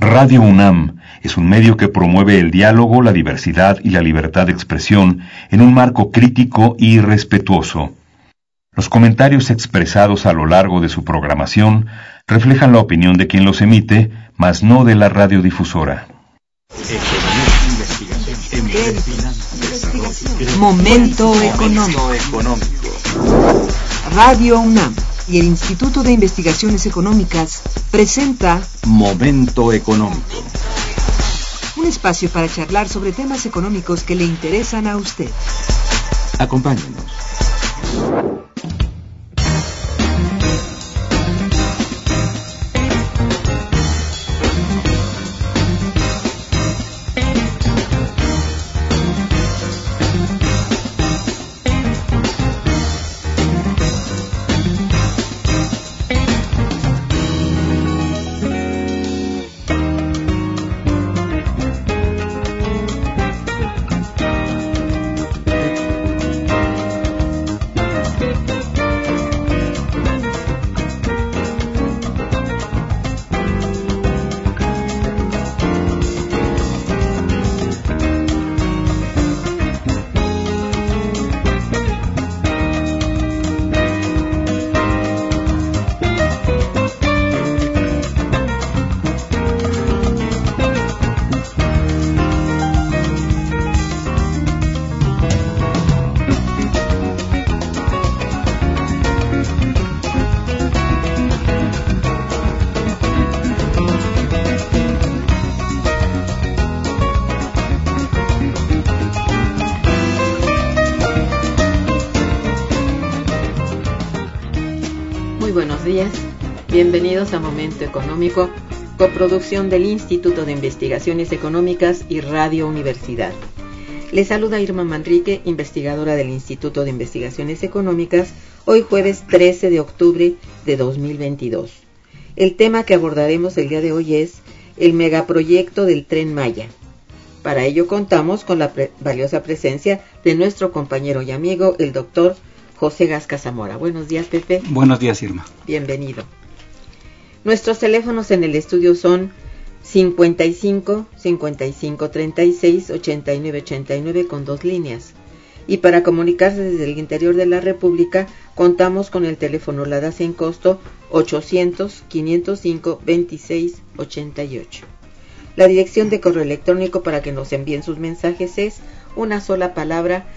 Radio UNAM es un medio que promueve el diálogo, la diversidad y la libertad de expresión en un marco crítico y respetuoso. Los comentarios expresados a lo largo de su programación reflejan la opinión de quien los emite, mas no de la radiodifusora. Momento económico. Radio UNAM y el Instituto de Investigaciones Económicas presenta Momento económico. Un espacio para charlar sobre temas económicos que le interesan a usted. Acompáñenos. Bienvenidos a Momento Económico, coproducción del Instituto de Investigaciones Económicas y Radio Universidad. Les saluda Irma Manrique, investigadora del Instituto de Investigaciones Económicas, hoy jueves 13 de octubre de 2022. El tema que abordaremos el día de hoy es el megaproyecto del Tren Maya. Para ello contamos con la valiosa presencia de nuestro compañero y amigo, el doctor José Gasca Zamora. Buenos días, Pepe. Buenos días, Irma. Bienvenido. Nuestros teléfonos en el estudio son 55 55 36 89 89 con 2 líneas. Y para comunicarse desde el interior de la República, contamos con el teléfono LADA sin costo 800 505 26 88. La dirección de correo electrónico para que nos envíen sus mensajes es una sola palabra,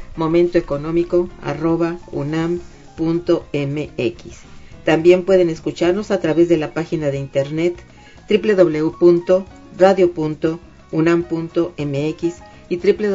momentoeconómico@unam.mx. También pueden escucharnos a través de la página de internet www.radio.unam.mx y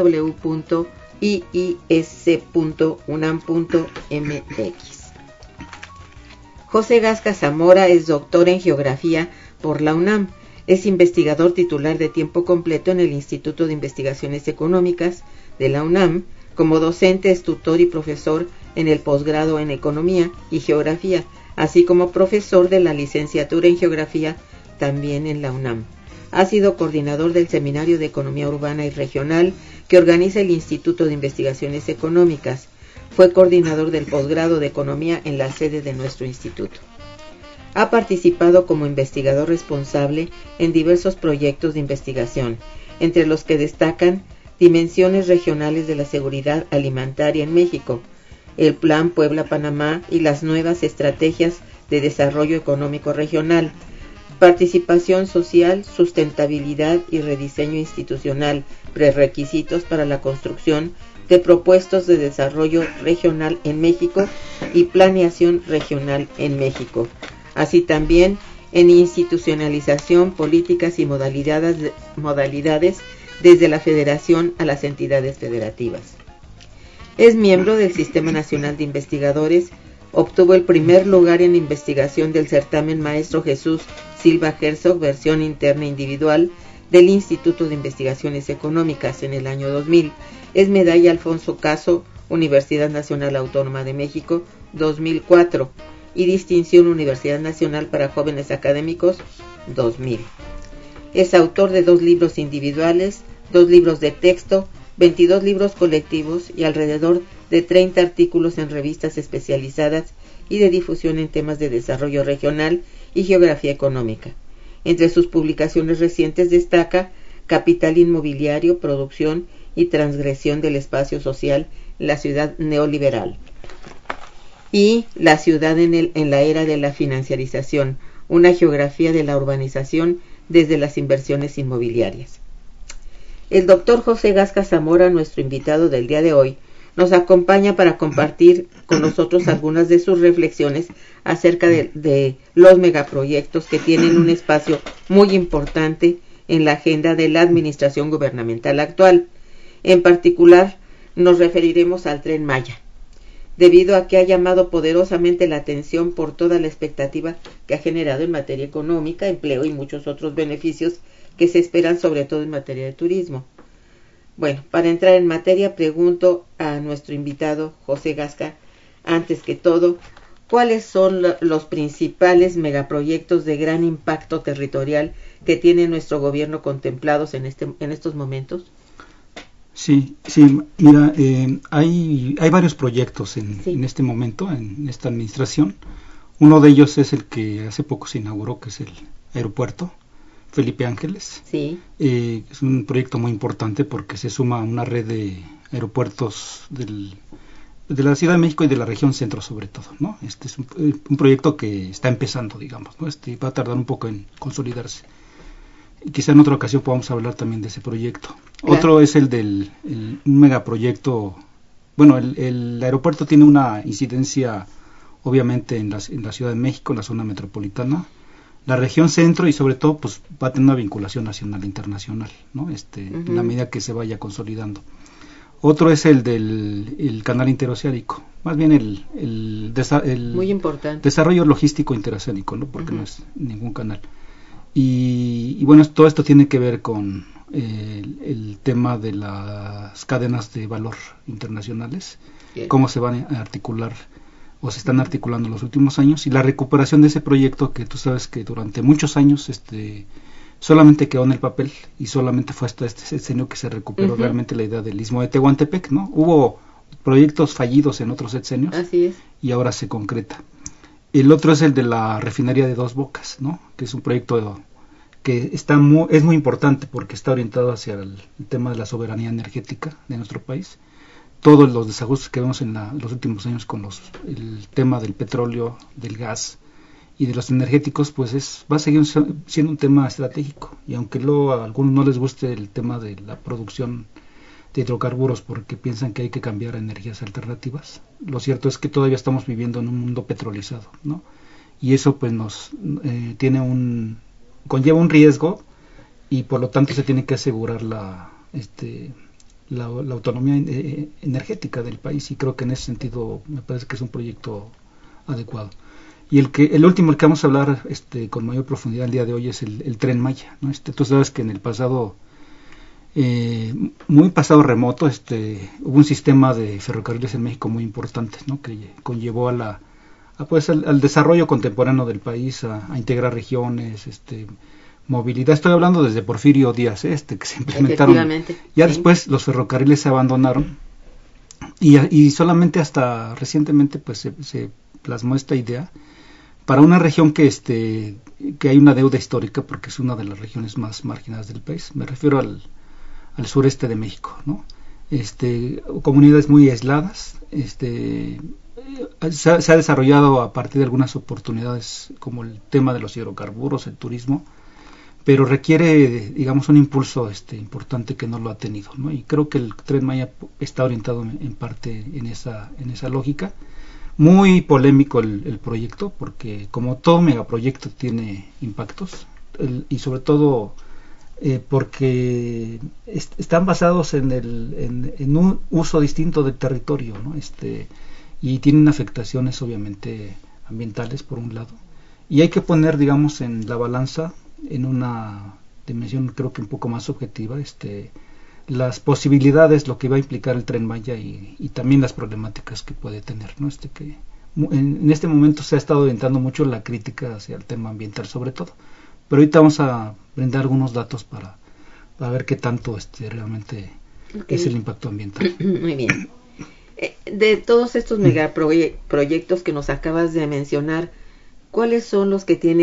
www.iis.unam.mx. José Gasca Zamora es doctor en Geografía por la UNAM. Es investigador titular de tiempo completo en el Instituto de Investigaciones Económicas de la UNAM. Como docente es tutor y profesor en el posgrado en Economía y Geografía, así como profesor de la licenciatura en Geografía también en la UNAM. Ha sido coordinador del Seminario de Economía Urbana y Regional que organiza el Instituto de Investigaciones Económicas. Fue coordinador del posgrado de Economía en la sede de nuestro instituto. Ha participado como investigador responsable en diversos proyectos de investigación, entre los que destacan Dimensiones Regionales de la Seguridad Alimentaria en México, el Plan Puebla-Panamá y las nuevas estrategias de desarrollo económico regional, participación social, sustentabilidad y rediseño institucional, prerequisitos para la construcción de propuestos de desarrollo regional en México y planeación regional en México, así también en institucionalización, políticas y modalidades desde la federación a las entidades federativas. Es miembro del Sistema Nacional de Investigadores, obtuvo el primer lugar en investigación del certamen Maestro Jesús Silva Herzog, versión interna individual, del Instituto de Investigaciones Económicas en el año 2000. Es medalla Alfonso Caso, Universidad Nacional Autónoma de México, 2004, y distinción Universidad Nacional para Jóvenes Académicos, 2000. Es autor de 2 libros individuales, 2 libros de texto, 22 libros colectivos y alrededor de 30 artículos en revistas especializadas y de difusión en temas de desarrollo regional y geografía económica. Entre sus publicaciones recientes destaca Capital Inmobiliario, Producción y Transgresión del Espacio Social en la Ciudad Neoliberal y La Ciudad en la Era de la Financiarización, una geografía de la urbanización desde las inversiones inmobiliarias. El doctor José Gasca Zamora, nuestro invitado del día de hoy, nos acompaña para compartir con nosotros algunas de sus reflexiones acerca de los megaproyectos que tienen un espacio muy importante en la agenda de la administración gubernamental actual. En particular, nos referiremos al Tren Maya, debido a que ha llamado poderosamente la atención por toda la expectativa que ha generado en materia económica, empleo y muchos otros beneficios que se esperan, sobre todo en materia de turismo. Bueno, para entrar en materia, pregunto a nuestro invitado José Gasca, antes que todo, ¿cuáles son los principales megaproyectos de gran impacto territorial que tiene nuestro gobierno contemplados en estos momentos? Sí, mira, hay varios proyectos en este momento, en esta administración. Uno de ellos es el que hace poco se inauguró, que es el aeropuerto Felipe Ángeles. Sí. Es un proyecto muy importante porque se suma a una red de aeropuertos de la Ciudad de México y de la región centro sobre todo, ¿no? Este es un proyecto que está empezando, digamos, ¿no? Va a tardar un poco en consolidarse. Y quizá en otra ocasión podamos hablar también de ese proyecto. Claro. Otro es un megaproyecto. Bueno, el aeropuerto tiene una incidencia obviamente en la Ciudad de México, en la zona metropolitana, la región centro, y sobre todo pues va a tener una vinculación nacional e internacional, ¿no? En la medida que se vaya consolidando. Otro es el del canal interoceánico, más bien el muy importante desarrollo logístico interoceánico, ¿no? Porque no es ningún canal. Y bueno, todo esto tiene que ver con el tema de las cadenas de valor internacionales, cómo se van a articular o se están articulando en los últimos años, y la recuperación de ese proyecto que tú sabes que durante muchos años solamente quedó en el papel y solamente fue hasta este sexenio que se recuperó realmente la idea del Istmo de Tehuantepec, ¿no? Hubo proyectos fallidos en otros sexenios. Así es. Y ahora se concreta. El otro es el de la refinería de Dos Bocas, ¿no? Que es un proyecto que es muy importante porque está orientado hacia el tema de la soberanía energética de nuestro país. Todos los desajustes que vemos en los últimos años con el tema del petróleo, del gas y de los energéticos, pues va a seguir siendo un tema estratégico. Y aunque luego a algunos no les guste el tema de la producción de hidrocarburos porque piensan que hay que cambiar a energías alternativas, lo cierto es que todavía estamos viviendo en un mundo petrolizado, ¿no? Y eso pues conlleva un riesgo, y por lo tanto se tiene que asegurar la autonomía energética del país, y creo que en ese sentido me parece que es un proyecto adecuado. Y el último, el que vamos a hablar con mayor profundidad el día de hoy, es el Tren Maya, ¿no? Tú sabes que en el pasado, muy pasado remoto, hubo un sistema de ferrocarriles en México muy importante, ¿no? Que conllevó al desarrollo contemporáneo del país, a integrar regiones, movilidad. Estoy hablando desde Porfirio Díaz, que se implementaron. Ya después los ferrocarriles se abandonaron, y solamente hasta recientemente pues se plasmó esta idea para una región que hay una deuda histórica porque es una de las regiones más marginadas del país. Me refiero al sureste de México, ¿no? Comunidades muy aisladas. Se ha desarrollado a partir de algunas oportunidades como el tema de los hidrocarburos, el turismo, pero requiere, digamos, un impulso importante que no lo ha tenido, ¿no? Y creo que el Tren Maya está orientado en parte en esa lógica. Muy polémico el proyecto, porque como todo megaproyecto tiene impactos, y sobre todo porque están basados en un uso distinto del territorio, ¿no? Y tienen afectaciones obviamente ambientales por un lado, y hay que poner, digamos, en la balanza, en una dimensión creo que un poco más objetiva, las posibilidades, lo que va a implicar el Tren Maya, y también las problemáticas que puede tener, ¿no? Que en este momento se ha estado orientando mucho la crítica hacia el tema ambiental sobre todo, pero ahorita vamos a brindar algunos datos para ver qué tanto realmente es el impacto ambiental. Muy bien. De todos estos megaproyectos que nos acabas de mencionar, ¿cuáles son los que tienen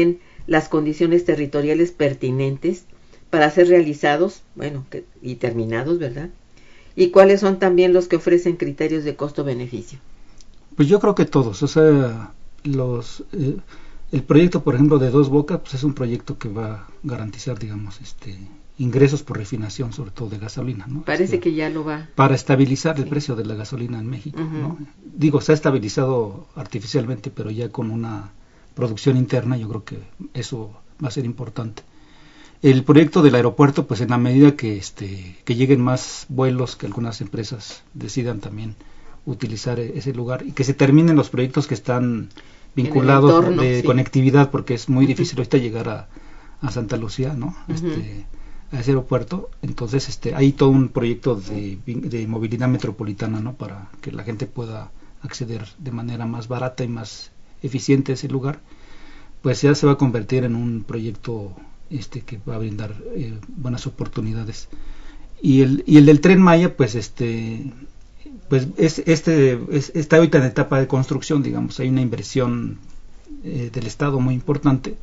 las condiciones territoriales pertinentes para ser realizados, y terminados, ¿verdad? ¿Y cuáles son también los que ofrecen criterios de costo-beneficio? Pues yo creo que todos, o sea, el proyecto, por ejemplo, de Dos Bocas, pues es un proyecto que va a garantizar, digamos, ingresos por refinación, sobre todo de gasolina, ¿no? Parece que ya lo va. Para estabilizar el precio de la gasolina en México, ¿no? Digo, se ha estabilizado artificialmente, pero ya con una producción interna, yo creo que eso va a ser importante. El proyecto del aeropuerto, pues en la medida que lleguen más vuelos, que algunas empresas decidan también utilizar ese lugar y que se terminen los proyectos que están vinculados entorno, de conectividad, porque es muy difícil ahorita llegar a Santa Lucía, ¿no? A ese aeropuerto. Entonces hay todo un proyecto de movilidad metropolitana, ¿no? Para que la gente pueda acceder de manera más barata y más eficiente a ese lugar. Pues ya se va a convertir en un proyecto que va a brindar buenas oportunidades. Y el del Tren Maya, pues está ahorita en etapa de construcción, digamos. Hay una inversión del Estado muy importante.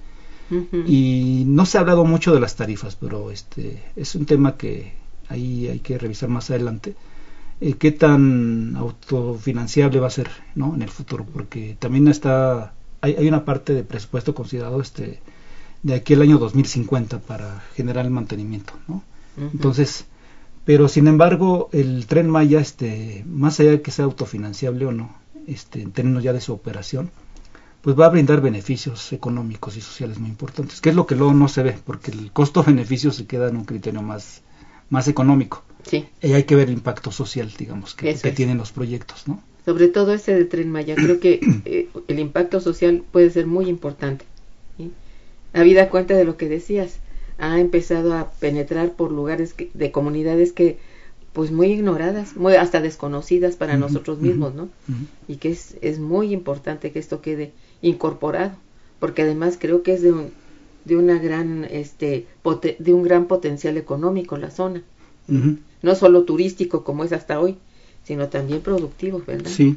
Y no se ha hablado mucho de las tarifas, pero es un tema que ahí hay que revisar más adelante. Qué tan autofinanciable va a ser, ¿no? En el futuro, porque también hay una parte de presupuesto considerado de aquí al año 2050 para generar el mantenimiento, ¿no? Entonces, pero sin embargo el Tren Maya, más allá de que sea autofinanciable o no, en términos ya de su operación, pues va a brindar beneficios económicos y sociales muy importantes, que es lo que luego no se ve, porque el costo-beneficio se queda en un criterio más económico. Sí. Y hay que ver el impacto social, digamos, que tienen los proyectos, ¿no? Sobre todo ese de Tren Maya, creo que el impacto social puede ser muy importante, ¿sí? Habida cuenta de lo que decías, ha empezado a penetrar por lugares de comunidades que pues muy ignoradas, muy hasta desconocidas para nosotros mismos, ¿no? Y que es muy importante que esto quede incorporado, porque además creo que es de una gran de un gran potencial económico la zona. No solo turístico como es hasta hoy, sino también productivo, ¿verdad? Sí.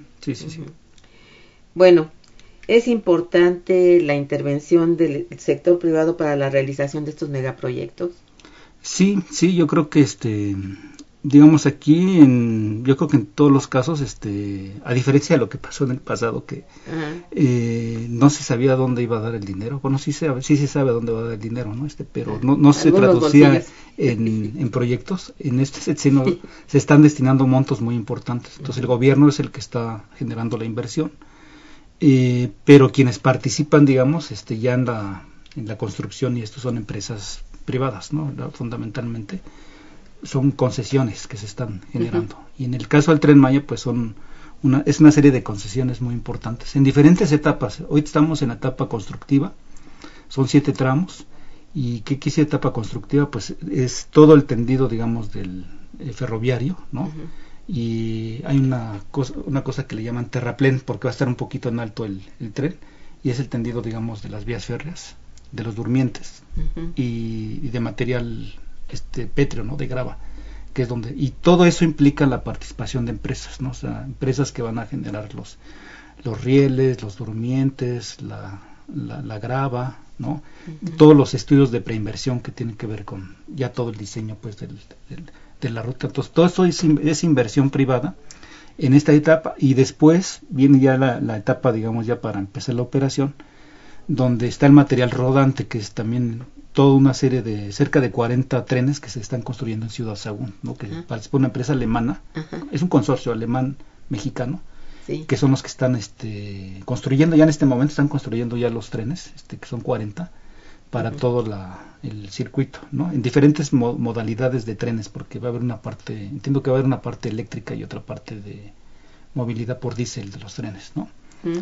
Bueno, es importante la intervención del sector privado para la realización de estos megaproyectos. Sí, yo creo que digamos aquí yo creo que en todos los casos a diferencia de lo que pasó en el pasado, que no se sabía dónde iba a dar el dinero. Bueno, sí se sabe dónde va a dar el dinero, ¿no? Pero no se traducía en proyectos. En sexenio se están destinando montos muy importantes. Entonces el gobierno es el que está generando la inversión, pero quienes participan, digamos, ya en la construcción, y estos son empresas privadas, ¿no? Fundamentalmente son concesiones que se están generando. Y en el caso del Tren Maya, pues es una serie de concesiones muy importantes en diferentes etapas. Hoy estamos en la etapa constructiva, son 7 tramos. ¿Y qué es etapa constructiva? Pues es todo el tendido, digamos, del ferroviario, ¿no? Y hay una cosa que le llaman terraplén, porque va a estar un poquito en alto el tren, y es el tendido, digamos, de las vías férreas, de los durmientes y de material pétreo, ¿no? De grava, que es donde, y todo eso implica la participación de empresas, ¿no? O sea, empresas que van a generar los rieles, los durmientes, la grava, ¿no? Todos los estudios de preinversión que tienen que ver con ya todo el diseño, pues, de la ruta. Entonces todo esto es inversión privada en esta etapa, y después viene ya la etapa, digamos, ya para empezar la operación, donde está el material rodante, que es también toda una serie de cerca de 40 trenes que se están construyendo en Ciudad Sagún, ¿no? Que participa una empresa alemana, es un consorcio alemán-mexicano, que son los que están construyendo, ya en este momento están construyendo ya los trenes, que son 40, para todo el circuito, ¿no? En diferentes modalidades de trenes, porque va a haber entiendo que va a haber una parte eléctrica y otra parte de movilidad por diésel de los trenes, ¿no?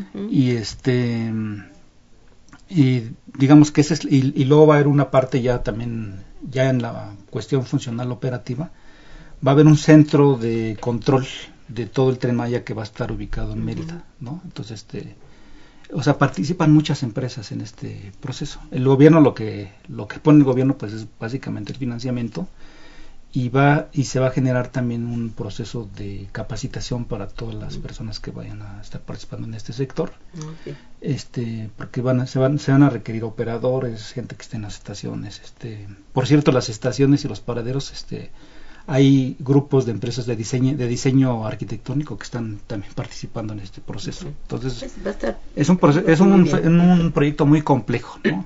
Y digamos que y luego va a haber una parte ya también, ya en la cuestión funcional operativa, va a haber un centro de control de todo el Tren Maya que va a estar ubicado en Mérida, ¿no? Entonces, o sea, participan muchas empresas en este proceso. El gobierno, lo que pone el gobierno, pues es básicamente el financiamiento, y se va a generar también un proceso de capacitación para todas las personas que vayan a estar participando en este sector. Porque se van a requerir operadores, gente que esté en las estaciones. Por cierto, las estaciones y los paraderos, hay grupos de empresas de diseño arquitectónico que están también participando en este proceso. Entonces, es un proyecto muy complejo, ¿no?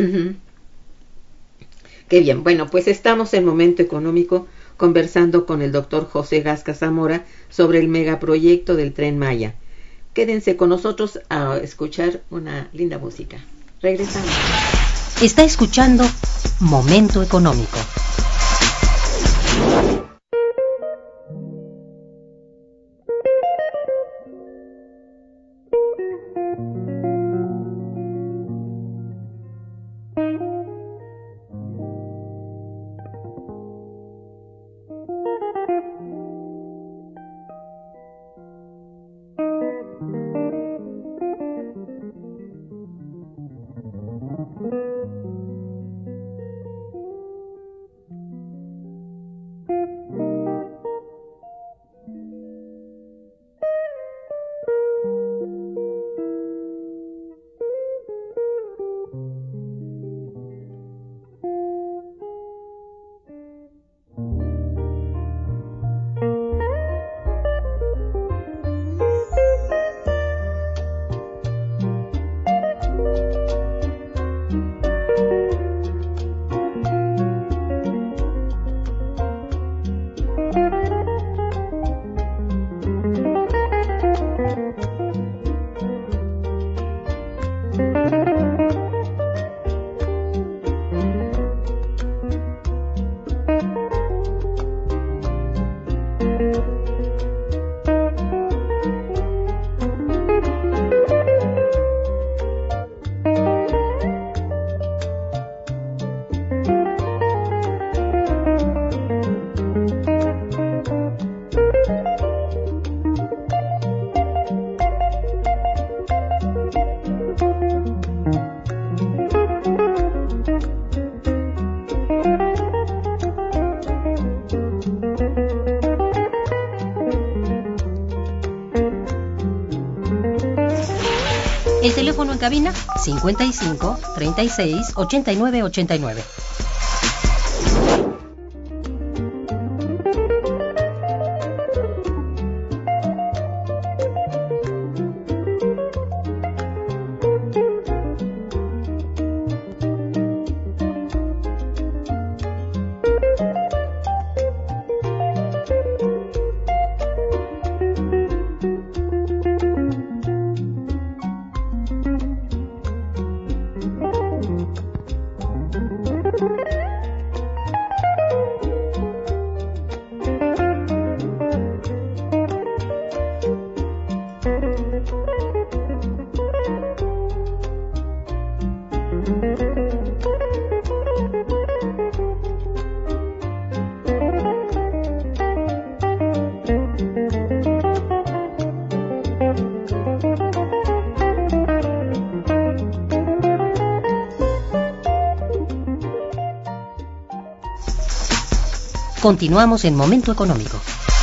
Qué bien. Bueno, pues estamos en Momento Económico conversando con el doctor José Gasca Zamora sobre el megaproyecto del Tren Maya. Quédense con nosotros a escuchar una linda música. Regresamos. Está escuchando Momento Económico. El teléfono en cabina 55 36 89 89. Continuamos en Momento Económico.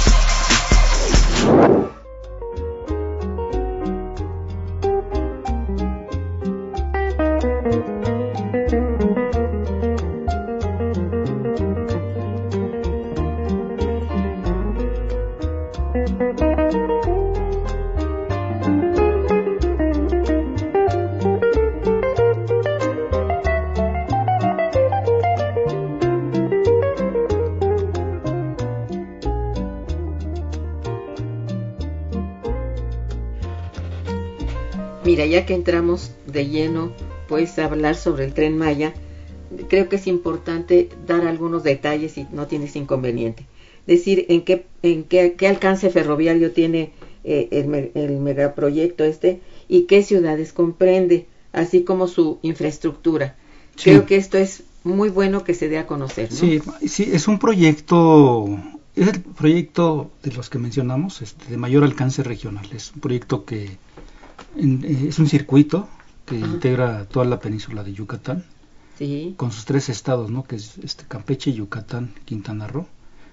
Mira, ya que entramos de lleno, pues a hablar sobre el Tren Maya, creo que es importante dar algunos detalles y no tienes inconveniente. Decir en qué alcance ferroviario tiene el megaproyecto y qué ciudades comprende, así como su infraestructura. Sí. Creo que esto es muy bueno que se dé a conocer, ¿no? Sí, es un proyecto, es el proyecto de los que mencionamos, de mayor alcance regional. Es un proyecto que es un circuito que integra toda la península de Yucatán, sí, con sus 3 estados, ¿no? Que es Campeche, Yucatán, Quintana Roo.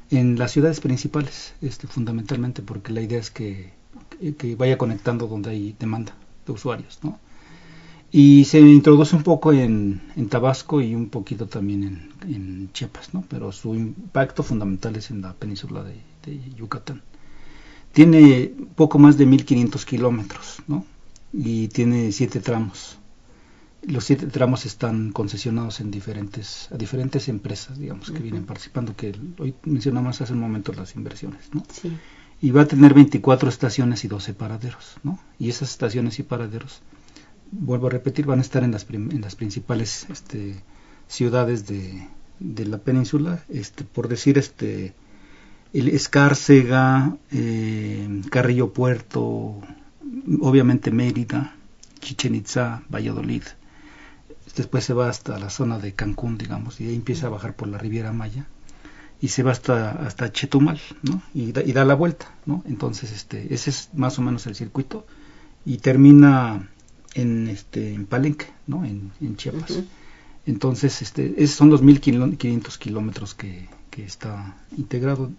en las ciudades principales, fundamentalmente, porque la idea es que vaya conectando donde hay demanda de usuarios, ¿no? Y se introduce un poco en Tabasco y un poquito también en Chiapas, ¿no? Pero su impacto fundamental es en la península de Yucatán. Tiene poco más de 1.500 kilómetros, ¿no? Y tiene 7 tramos. Los 7 tramos están concesionados a diferentes empresas, digamos, que vienen participando, que hoy mencionamos hace un momento las inversiones, ¿no? Sí. Y va a tener 24 estaciones y 12 paraderos, ¿no? Y esas estaciones y paraderos, vuelvo a repetir, van a estar en las principales ciudades de la península, por decir, el Escárcega, Carrillo Puerto, obviamente Mérida, Chichén Itzá, Valladolid. Después se va hasta la zona de Cancún, digamos, y ahí empieza a bajar por la Riviera Maya y se va hasta Chetumal, ¿no? Y da la vuelta, ¿no? Entonces, ese es más o menos el circuito y termina en Palenque, ¿no? En Chiapas. Uh-huh. Entonces, esos son los 1.500 kilómetros que está integrado.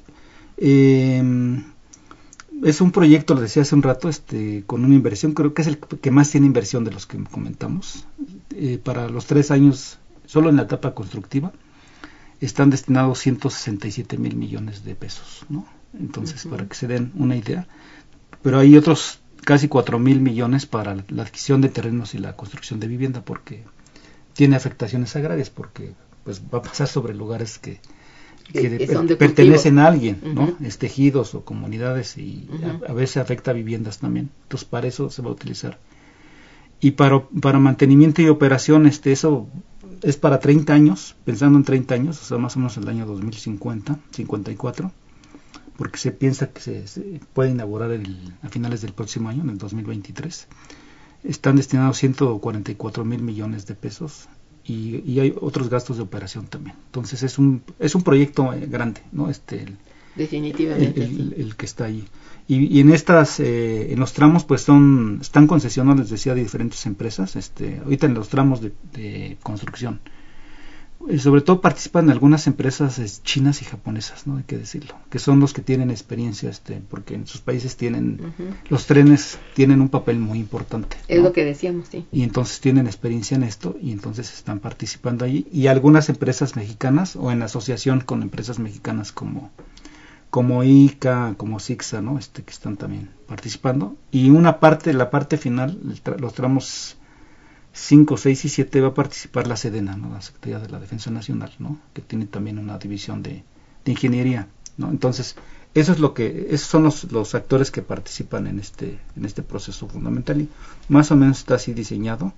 Es un proyecto, lo decía hace un rato, con una inversión, creo que es el que más tiene inversión de los que comentamos. Para los 3 años, solo en la etapa constructiva, están destinados 167,000 millones de pesos, ¿no? Entonces, para que se den una idea. Pero hay otros casi 4,000 millones para la adquisición de terrenos y la construcción de vivienda, porque tiene afectaciones agrarias, porque pues va a pasar sobre lugares que pertenecen a alguien, ¿no? Ejidos o comunidades, y a veces afecta a viviendas también. Entonces, para eso se va a utilizar. Y para mantenimiento y operación, eso es para 30 años, pensando en 30 años, o sea, más o menos el año 2050, 54, porque se piensa que se puede inaugurar a finales del próximo año, en el 2023. Están destinados 144,000 millones de pesos. Y hay otros gastos de operación también. Entonces es un proyecto grande, ¿no? Definitivamente el que está ahí. Y en en los tramos, pues están concesionados, les decía, de diferentes empresas. Ahorita en los tramos de construcción, sobre todo participan algunas empresas chinas y japonesas, ¿no? Hay que decirlo, que son los que tienen experiencia, porque en sus países los trenes tienen un papel muy importante, ¿no? Es lo que decíamos, sí. Y entonces tienen experiencia en esto y entonces están participando allí, y algunas empresas mexicanas o en asociación con empresas mexicanas como ICA, como Sixa, ¿no? Que están también participando, y la parte final, los tramos 5, 6 y 7 va a participar la SEDENA, ¿no? La Secretaría de la Defensa Nacional, ¿no? Que tiene también una división de ingeniería, ¿no? Entonces, esos son los actores que participan en este proceso fundamental, y más o menos está así diseñado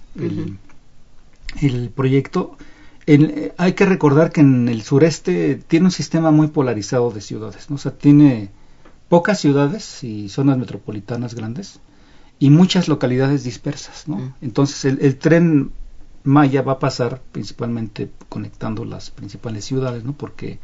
el proyecto. Hay que recordar que en el sureste tiene un sistema muy polarizado de ciudades, ¿no? O sea, tiene pocas ciudades y zonas metropolitanas grandes y muchas localidades dispersas, ¿no? Entonces el tren Maya va a pasar principalmente conectando las principales ciudades, ¿no? Porque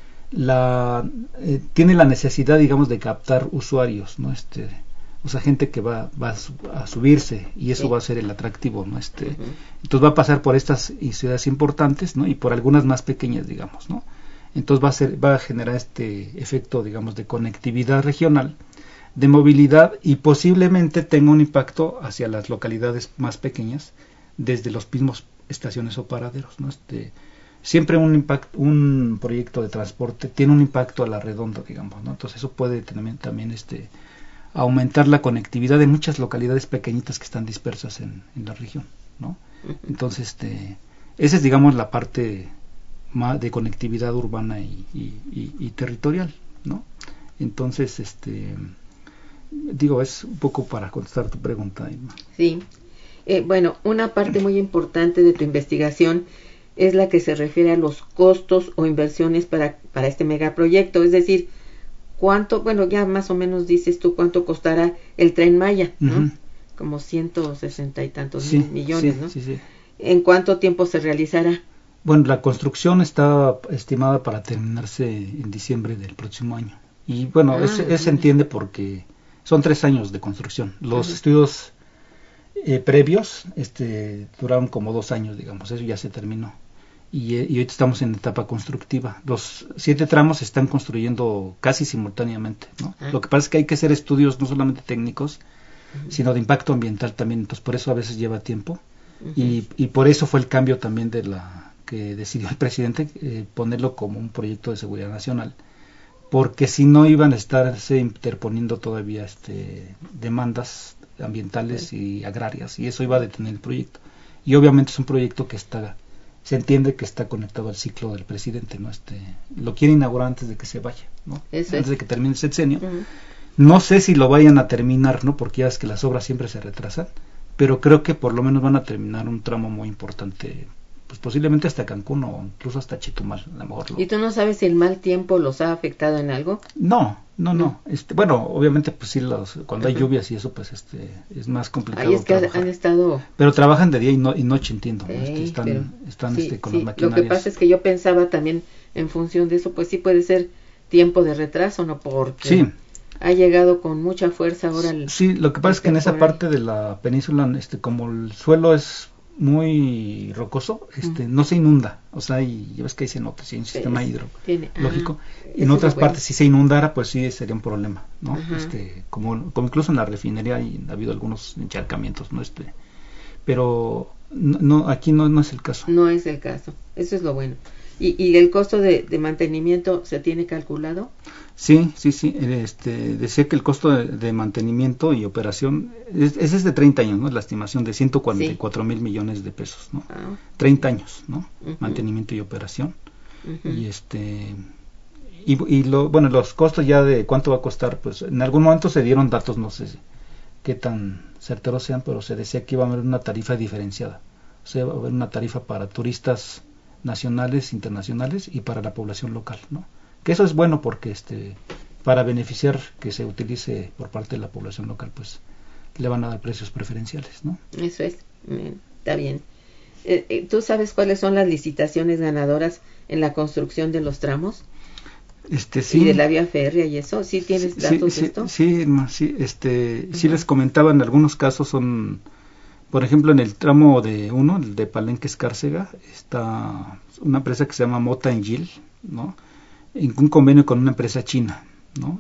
tiene la necesidad, digamos, de captar usuarios, ¿no? O sea, gente que va a subirse, y eso va a ser el atractivo, ¿no? Entonces va a pasar por estas ciudades importantes, ¿no? Y por algunas más pequeñas, digamos, ¿no? Entonces va a generar este efecto, digamos, de conectividad regional, de movilidad, y posiblemente tenga un impacto hacia las localidades más pequeñas desde los mismos estaciones o paraderos, ¿no? Siempre un proyecto de transporte tiene un impacto a la redonda, digamos, ¿no? Entonces eso puede también aumentar la conectividad de muchas localidades pequeñitas que están dispersas en la región, ¿no? Entonces esa es, digamos, la parte más de conectividad urbana y territorial, ¿no? Entonces es un poco para contestar tu pregunta, Irma. Sí. Bueno, una parte muy importante de tu investigación es la que se refiere a los costos o inversiones para este megaproyecto, es decir, ya más o menos dices tú cuánto costará el Tren Maya, ¿no? Como 160 y tantos millones, ¿no? Sí. ¿En cuánto tiempo se realizará? Bueno, la construcción está estimada para terminarse en diciembre del próximo año. Y bueno, eso se entiende porque son 3 años de construcción. Los estudios previos duraron como 2 años, digamos, eso ya se terminó. y ahorita estamos en etapa constructiva. Los 7 tramos se están construyendo casi simultáneamente, ¿no? Lo que pasa es que hay que hacer estudios no solamente técnicos, sino de impacto ambiental también, entonces por eso a veces lleva tiempo, y por eso fue el cambio también de la que decidió el presidente, ponerlo como un proyecto de seguridad nacional, porque si no iban a estarse interponiendo todavía demandas ambientales y agrarias, y eso iba a detener el proyecto. Y obviamente es un proyecto que se entiende que está conectado al ciclo del presidente, ¿no? Lo quiere inaugurar antes de que se vaya, ¿no? Antes de que termine el sexenio. No sé si lo vayan a terminar, ¿no? Porque ya es que las obras siempre se retrasan, pero creo que por lo menos van a terminar un tramo muy importante, pues posiblemente hasta Cancún o incluso hasta Chetumal, a lo mejor. ¿Y tú no sabes si el mal tiempo los ha afectado en algo? No. Bueno, obviamente pues sí, cuando hay lluvias y eso, pues es más complicado. Ahí es que han estado... Pero trabajan de día y noche, entiendo, ¿no? Están con las maquinarias. Lo que pasa es que yo pensaba también en función de eso, pues sí puede ser tiempo de retraso, ¿no? Porque sí, ha llegado con mucha fuerza ahora sí, lo que pasa es que en esa parte de la península, como el suelo es muy rocoso, no se inunda, o sea, y ya ves que hay cenotes, hay un sistema hidrológico, y en otras partes si se inundara, pues sí sería un problema, ¿no? Como incluso en la refinería ha habido algunos encharcamientos, ¿no? Pero no, aquí no es el caso. No es el caso, eso es lo bueno. ¿Y el costo de mantenimiento se tiene calculado? Sí. Decía que el costo de mantenimiento y operación es de 30 años, ¿no? La estimación de 144 mil millones de pesos, ¿no? 30 años, ¿no? Mantenimiento y operación. Y los costos ya de cuánto va a costar, pues en algún momento se dieron datos, no sé qué tan certeros sean, pero se decía que iba a haber una tarifa diferenciada. O sea, va a haber una tarifa para turistas nacionales, internacionales y para la población local, ¿no? Que eso es bueno porque para beneficiar que se utilice por parte de la población local, pues le van a dar precios preferenciales, ¿no? Eso es, está bien. ¿Tú sabes cuáles son las licitaciones ganadoras en la construcción de los tramos? Sí. Y de la vía férrea y eso, ¿sí tienes datos de esto? Sí, sí les comentaba, en algunos casos son, por ejemplo, en el tramo el de Palenque Escárcega, está una empresa que se llama Mota Engil, ¿no? En un convenio con una empresa china, ¿no?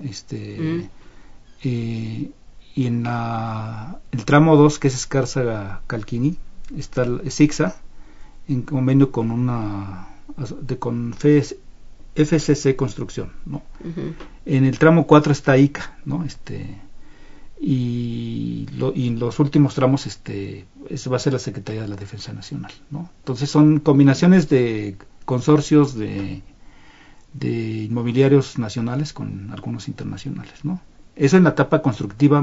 Y en el tramo 2, que es Escárcega Calquini, está Sixa, en convenio con con FCC Construcción, ¿no? En el tramo 4 está ICA, ¿no? Y en los últimos tramos eso va a ser la Secretaría de la Defensa Nacional, ¿no? Entonces son combinaciones de consorcios de inmobiliarios nacionales con algunos internacionales, ¿no? Eso en la etapa constructiva,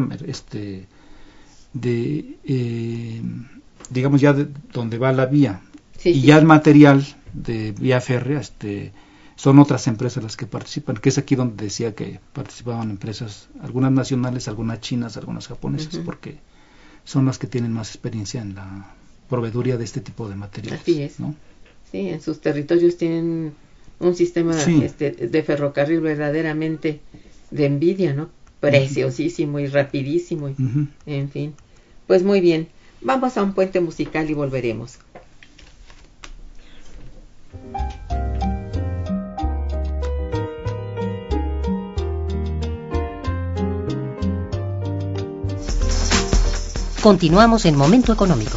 digamos ya donde va la vía, ya el material de vía férrea, son otras empresas las que participan, que es aquí donde decía que participaban empresas, algunas nacionales, algunas chinas, algunas japonesas, porque son las que tienen más experiencia en la proveeduría de este tipo de materiales. Así es, ¿no? Sí, en sus territorios tienen un sistema de ferrocarril verdaderamente de envidia, ¿no? Preciosísimo y rapidísimo, en fin. Pues muy bien, vamos a un puente musical y volveremos. Continuamos en Momento Económico.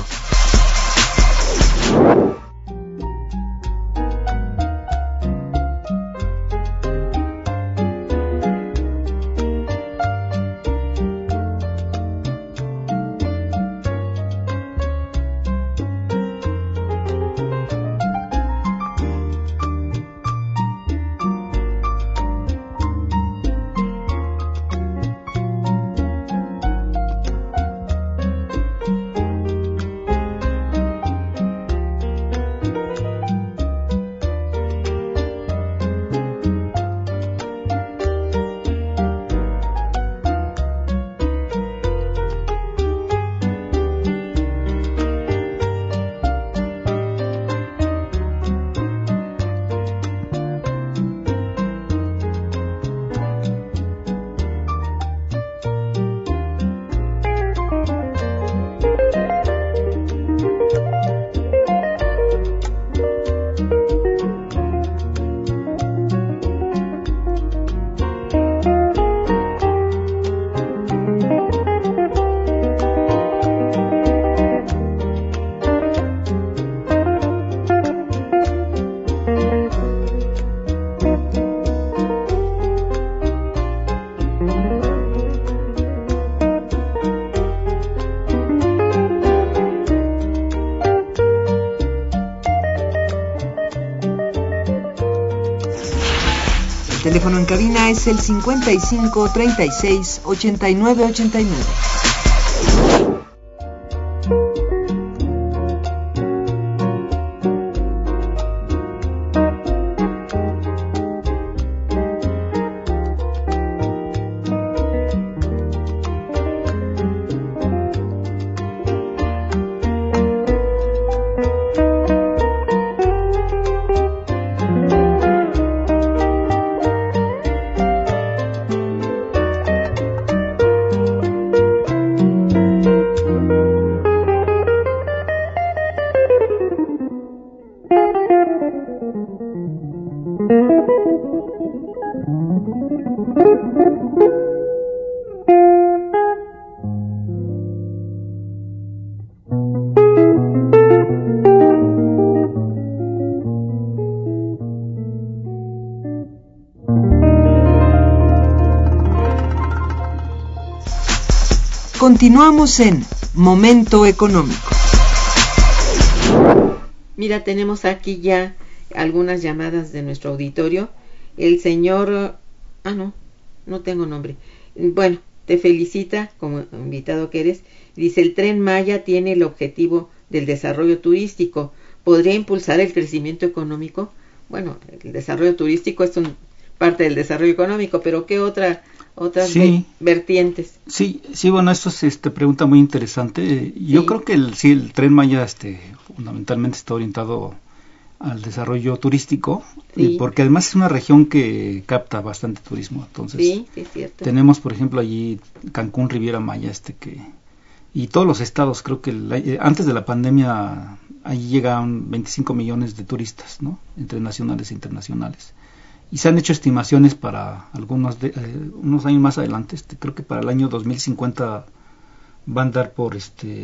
El teléfono en cabina es el 55 36 89 89. Continuamos en Momento Económico. Mira, tenemos aquí ya algunas llamadas de nuestro auditorio. El señor... no tengo nombre. Bueno, te felicita como invitado que eres. Dice, el Tren Maya tiene el objetivo del desarrollo turístico. ¿Podría impulsar el crecimiento económico? Bueno, el desarrollo turístico es parte del desarrollo económico, pero ¿qué otras vertientes? Sí, bueno, esto es pregunta muy interesante. Yo creo que el Tren Maya fundamentalmente está orientado al desarrollo turístico, porque además es una región que capta bastante turismo. Entonces, sí, es cierto. Tenemos, por ejemplo, allí Cancún, Riviera Maya, y todos los estados, creo que antes de la pandemia allí llegaban 25 millones de turistas, ¿no? Entre nacionales e internacionales. Y se han hecho estimaciones para unos años más adelante, creo que para el año 2050 va a andar por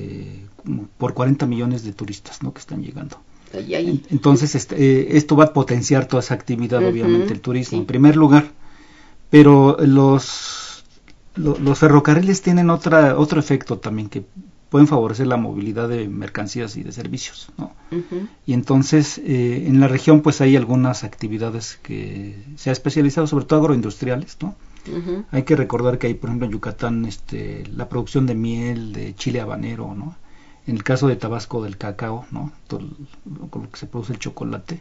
40 millones de turistas, ¿no? Que están llegando. Entonces esto va a potenciar toda esa actividad, obviamente, el turismo en primer lugar, pero los ferrocarriles tienen otro efecto también, que pueden favorecer la movilidad de mercancías y de servicios, ¿no? Y entonces en la región pues hay algunas actividades que se ha especializado, sobre todo agroindustriales, ¿no? Hay que recordar que hay, por ejemplo, en Yucatán la producción de miel, de chile habanero, ¿no? En el caso de Tabasco, del cacao, ¿no? Todo con lo que se produce el chocolate.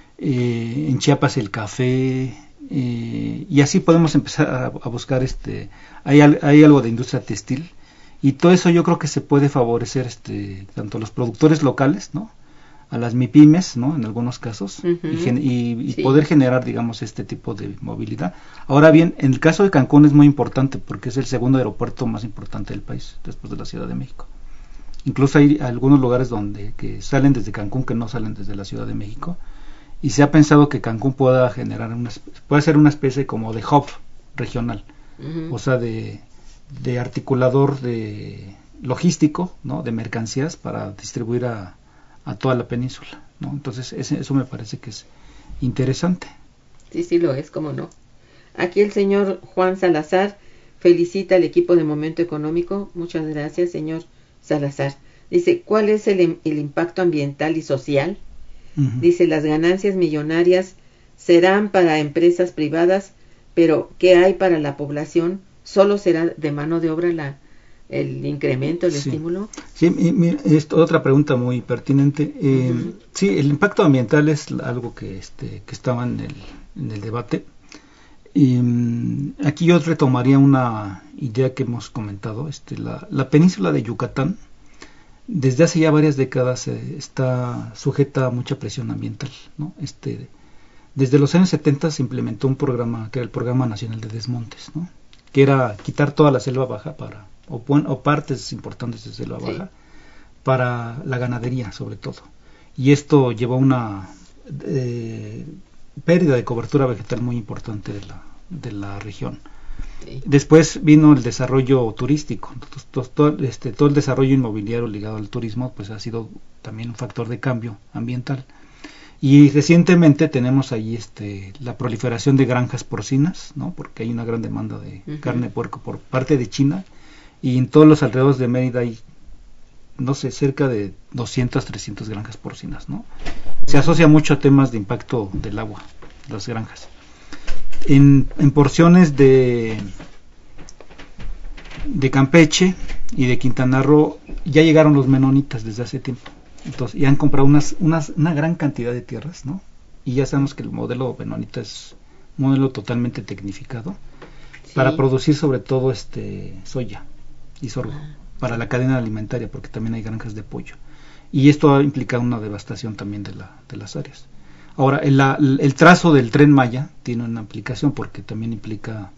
En Chiapas el café, y así podemos empezar a buscar hay algo de industria textil, y todo eso yo creo que se puede favorecer tanto a los productores locales, ¿no? A las MIPYMES, ¿no? En algunos casos, y poder generar, digamos, este tipo de movilidad. Ahora bien, en el caso de Cancún es muy importante porque es el segundo aeropuerto más importante del país, después de la Ciudad de México. Incluso hay algunos lugares que salen desde Cancún que no salen desde la Ciudad de México, y se ha pensado que Cancún pueda ser una especie como de hub regional, o sea, de articulador de logístico, ¿no? De mercancías para distribuir a toda la península, ¿no? Entonces eso me parece que es interesante. Sí lo es, cómo no. Aquí el señor Juan Salazar felicita al equipo de Momento Económico. Muchas gracias, señor Salazar. Dice, ¿cuál es el impacto ambiental y social? Dice, las ganancias millonarias serán para empresas privadas, pero ¿qué hay para la población? ¿Solo será de mano de obra el incremento, el estímulo? Sí, es otra pregunta muy pertinente. Sí, el impacto ambiental es algo que estaba en el debate. Aquí yo retomaría una idea que hemos comentado. La península de Yucatán, desde hace ya varias décadas, está sujeta a mucha presión ambiental, ¿no? Desde los años 70 se implementó un programa que era el Programa Nacional de Desmontes, ¿no? Que era quitar toda la selva baja o partes importantes de selva baja para la ganadería, sobre todo. Y esto llevó a una pérdida de cobertura vegetal muy importante de la región. Después vino el desarrollo turístico. Todo el desarrollo inmobiliario ligado al turismo pues ha sido también un factor de cambio ambiental. Y recientemente tenemos ahí la proliferación de granjas porcinas, ¿no? Porque hay una gran demanda de carne de puerco por parte de China, y en todos los alrededores de Mérida hay, no sé, cerca de 200, 300 granjas porcinas, ¿no? Se asocia mucho a temas de impacto del agua, las granjas. en porciones de Campeche y de Quintana Roo ya llegaron los menonitas desde hace tiempo. Entonces ya han comprado una gran cantidad de tierras, ¿no? Y ya sabemos que el modelo menonita es un modelo totalmente tecnificado, sí, para producir sobre todo soya y sorgo, para la cadena alimentaria, porque también hay granjas de pollo. Y esto ha implicado una devastación también de las áreas. Ahora, el trazo del Tren Maya tiene una aplicación porque también implica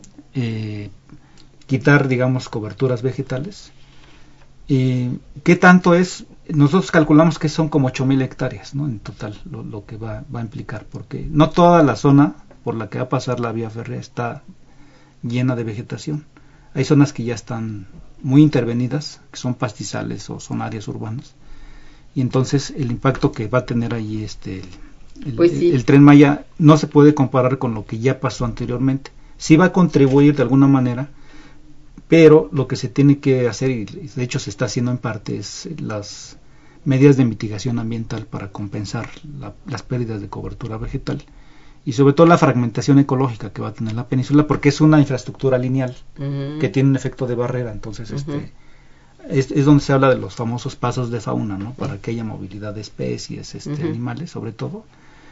quitar, digamos, coberturas vegetales. ¿Qué tanto es? Nosotros calculamos que son como 8,000 hectáreas, ¿no? En total, lo que va a implicar, porque no toda la zona por la que va a pasar la vía férrea está llena de vegetación. Hay zonas que ya están muy intervenidas, que son pastizales o son áreas urbanas, y entonces el impacto que va a tener ahí el Tren Maya no se puede comparar con lo que ya pasó anteriormente. Sí va a contribuir de alguna manera, pero lo que se tiene que hacer, y de hecho se está haciendo en parte, es las medidas de mitigación ambiental para compensar las pérdidas de cobertura vegetal y sobre todo la fragmentación ecológica que va a tener la península, porque es una infraestructura lineal que tiene un efecto de barrera. Entonces es donde se habla de los famosos pasos de fauna, ¿no? Para que haya movilidad de especies, animales sobre todo,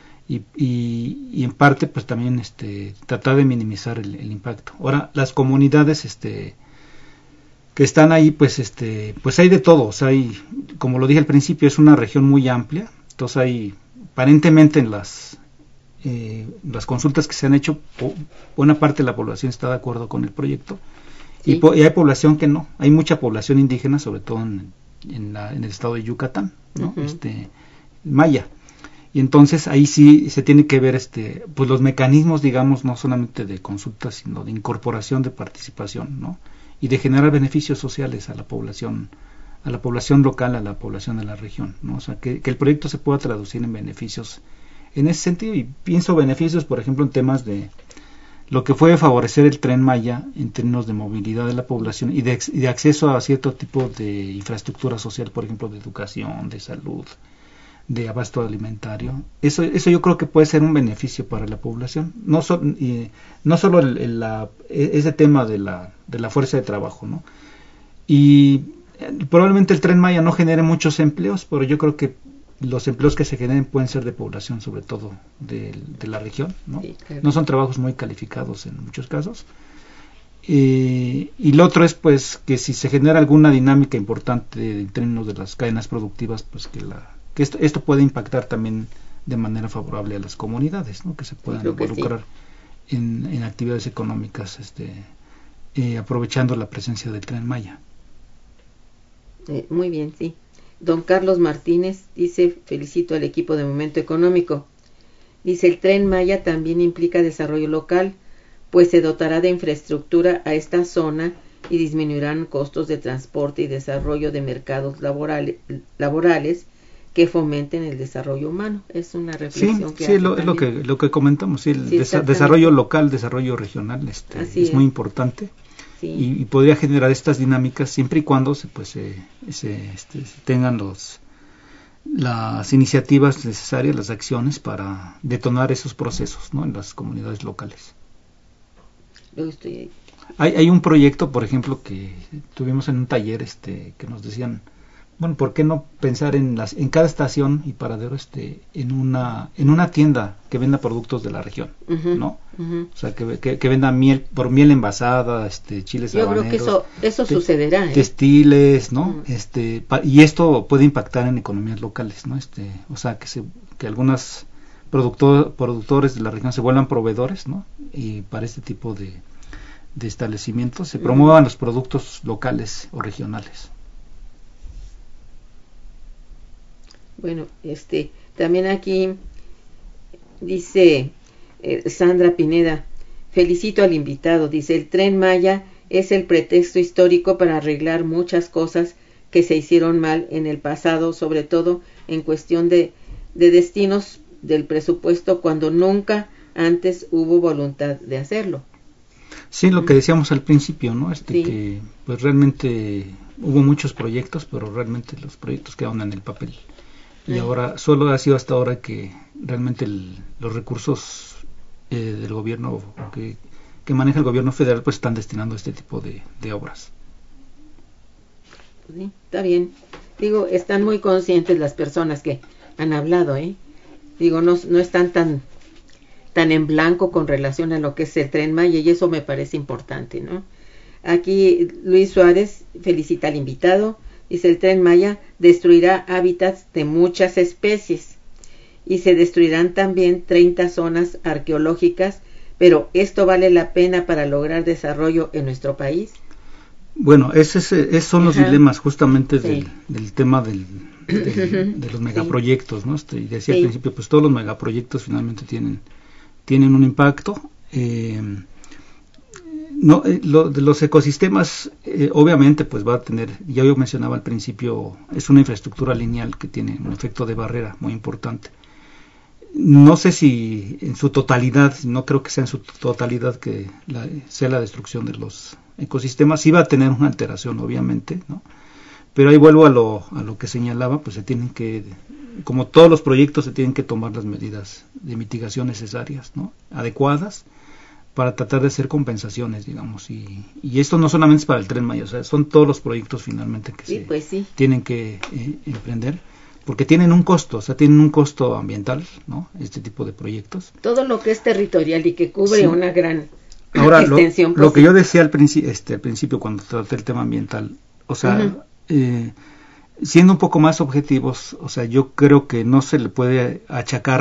y en parte pues también tratar de minimizar el impacto. Ahora, las comunidades que están ahí, pues hay de todo. O sea, como lo dije al principio, es una región muy amplia. Entonces hay, aparentemente en las consultas que se han hecho, buena parte de la población está de acuerdo con el proyecto, sí, y hay población que no. Hay mucha población indígena, sobre todo en el estado de Yucatán, ¿no? Maya. Y entonces ahí sí se tiene que ver pues los mecanismos, digamos, no solamente de consulta, sino de incorporación, de participación, ¿no? Y de generar beneficios sociales a la población local, a la población de la región, ¿no? O sea, que el proyecto se pueda traducir en beneficios en ese sentido. Y pienso beneficios, por ejemplo, en temas de lo que puede favorecer el Tren Maya en términos de movilidad de la población y de acceso a cierto tipo de infraestructura social, por ejemplo, de educación, de salud, de abasto alimentario. Eso yo creo que puede ser un beneficio para la población, no solo ese tema de la fuerza de trabajo, ¿no? Y probablemente el Tren Maya no genere muchos empleos, pero yo creo que los empleos que se generen pueden ser de población, sobre todo de la región, ¿no? Sí, claro. No son trabajos muy calificados en muchos casos. Y lo otro es pues que si se genera alguna dinámica importante en términos de las cadenas productivas, pues que esto puede impactar también de manera favorable a las comunidades, ¿no? Que se puedan involucrar en actividades económicas, aprovechando la presencia del Tren Maya. Muy bien, sí. Don Carlos Martínez dice: felicito al equipo de Momento Económico. Dice: el Tren Maya también implica desarrollo local, pues se dotará de infraestructura a esta zona y disminuirán costos de transporte y desarrollo de mercados laborales que fomenten el desarrollo humano. Es una reflexión que es lo que comentamos, sí, el desarrollo local, desarrollo regional, es muy importante. Sí. Y podría generar estas dinámicas siempre y cuando se tengan las iniciativas necesarias, las acciones para detonar esos procesos, ¿no? En las comunidades locales. Hay un proyecto, por ejemplo, que tuvimos en un taller que nos decían, bueno, ¿por qué no pensar en cada estación y paradero en una tienda que venda productos de la región, ¿no? O sea, que venda miel envasada, chiles habaneros. Yo creo que eso sucederá, textiles, ¿no? Y esto puede impactar en economías locales, ¿no? O sea, que algunos productores de la región se vuelvan proveedores, ¿no? Y para este tipo de establecimientos se promuevan los productos locales o regionales. Bueno, también aquí dice Sandra Pineda: felicito al invitado. Dice: el Tren Maya es el pretexto histórico para arreglar muchas cosas que se hicieron mal en el pasado, sobre todo en cuestión de destinos del presupuesto, cuando nunca antes hubo voluntad de hacerlo. Sí, lo que decíamos al principio, ¿no? Sí. Que pues realmente hubo muchos proyectos, pero realmente los proyectos quedaron en el papel. Y ahora solo ha sido hasta ahora que realmente los recursos del gobierno que maneja el gobierno federal, pues están destinando este tipo de obras. Sí, está bien. Digo, están muy conscientes las personas que han hablado, Digo, no están tan en blanco con relación a lo que es el Tren Maya, y eso me parece importante, ¿no? Aquí Luis Suárez felicita al invitado, dice: el Tren Maya destruirá hábitats de muchas especies y se destruirán también 30 zonas arqueológicas, pero ¿esto vale la pena para lograr desarrollo en nuestro país? Bueno, esos son los dilemas justamente Sí. del tema de los megaproyectos, ¿no? Y decía al principio, pues todos los megaproyectos finalmente tienen un impacto. De los ecosistemas, obviamente, pues va a tener, ya yo mencionaba al principio, es una infraestructura lineal que tiene un efecto de barrera muy importante. No sé si en su totalidad, no creo que sea en su totalidad que sea la destrucción de los ecosistemas. Sí va a tener una alteración, obviamente, ¿no? Pero ahí vuelvo a lo que señalaba, pues se tienen que, como todos los proyectos, se tienen que tomar las medidas de mitigación necesarias, ¿no? Adecuadas, para tratar de hacer compensaciones, digamos, y esto no solamente es para el Tren Maya, o sea, son todos los proyectos finalmente que tienen que emprender, porque tienen un costo, o sea, tienen un costo ambiental, ¿no? Este tipo de proyectos. Todo lo que es territorial y que cubre una gran Ahora, extensión. Lo que yo decía al principio cuando traté el tema ambiental, o sea, siendo un poco más objetivos, o sea, yo creo que no se le puede achacar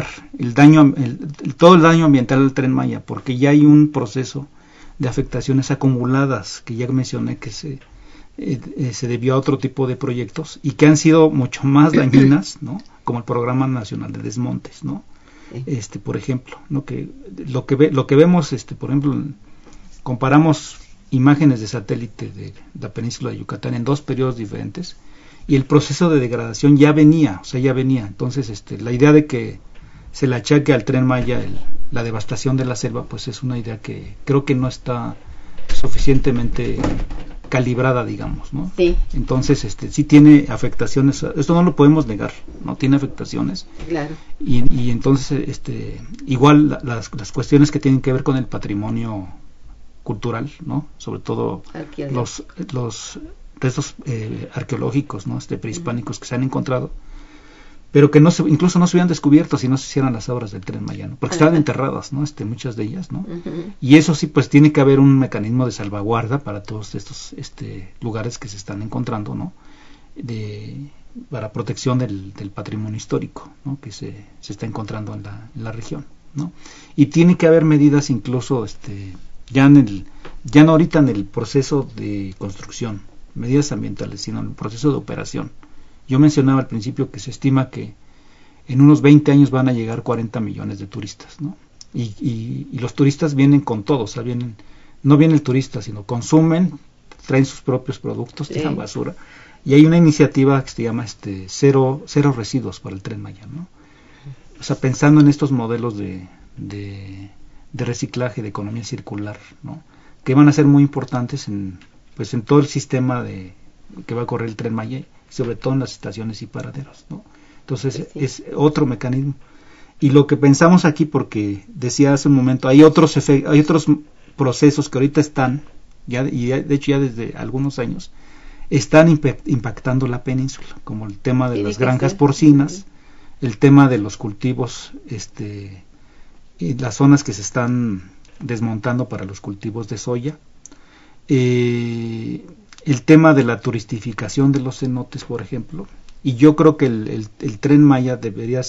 todo el daño ambiental al Tren Maya, porque ya hay un proceso de afectaciones acumuladas que ya mencioné que se debió a otro tipo de proyectos y que han sido mucho más dañinas, ¿no? Como el Programa Nacional de Desmontes, ¿no? Por ejemplo, ¿no? Que lo que vemos, por ejemplo, comparamos imágenes de satélite de la península de Yucatán en dos periodos diferentes y el proceso de degradación ya venía. Entonces, la idea de que se le achaque al Tren Maya la devastación de la selva, pues es una idea que creo que no está suficientemente calibrada, digamos, ¿no? Sí. Entonces, sí tiene afectaciones, esto no lo podemos negar, ¿no? Tiene afectaciones. Claro. Y entonces, igual las cuestiones que tienen que ver con el patrimonio cultural, ¿no? Sobre todo los restos arqueológicos, ¿no? Prehispánicos que se han encontrado, pero que incluso no se hubieran descubierto si no se hicieran las obras del Tren Maya, ¿no? Porque estaban enterradas, ¿no? Muchas de ellas, ¿no? Y eso sí, pues tiene que haber un mecanismo de salvaguarda para todos estos lugares que se están encontrando, ¿no? Para protección del patrimonio histórico, ¿no? Que se está encontrando en la región, ¿no? Y tiene que haber medidas incluso ya no ahorita en el proceso de construcción, medidas ambientales, sino en el proceso de operación. Yo mencionaba al principio que se estima que en unos 20 años van a llegar 40 millones de turistas, ¿no? Y los turistas vienen con todo, o sea, no viene el turista, sino consumen, traen sus propios productos, tiran basura. Y hay una iniciativa que se llama cero residuos para el Tren Maya, ¿no? O sea, pensando en estos modelos de reciclaje, de economía circular, ¿no? Que van a ser muy importantes en todo el sistema que va a correr el Tren Maya, sobre todo en las estaciones y paraderos, ¿no? Entonces es otro mecanismo. Y lo que pensamos aquí, porque decía hace un momento, hay otros procesos que ahorita están, de hecho ya desde algunos años, están impactando la península, como el tema de las granjas porcinas, el tema de los cultivos, y las zonas que se están desmontando para los cultivos de soya, el tema de la turistificación de los cenotes, por ejemplo, y yo creo que el Tren Maya debería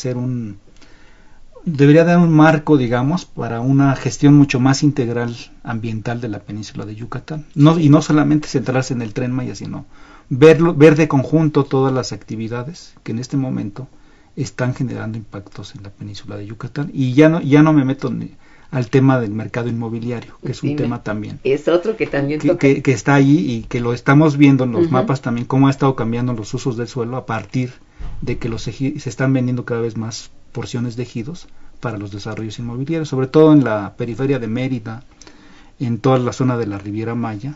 dar un marco, digamos, para una gestión mucho más integral ambiental de la península de Yucatán, y no solamente centrarse en el Tren Maya, sino ver de conjunto todas las actividades que en este momento están generando impactos en la península de Yucatán. Y ya no me meto al tema del mercado inmobiliario, que es un tema también. Es otro que también que está ahí y que lo estamos viendo en los mapas también, cómo ha estado cambiando los usos del suelo a partir de que se están vendiendo cada vez más porciones de ejidos para los desarrollos inmobiliarios, sobre todo en la periferia de Mérida, en toda la zona de la Riviera Maya,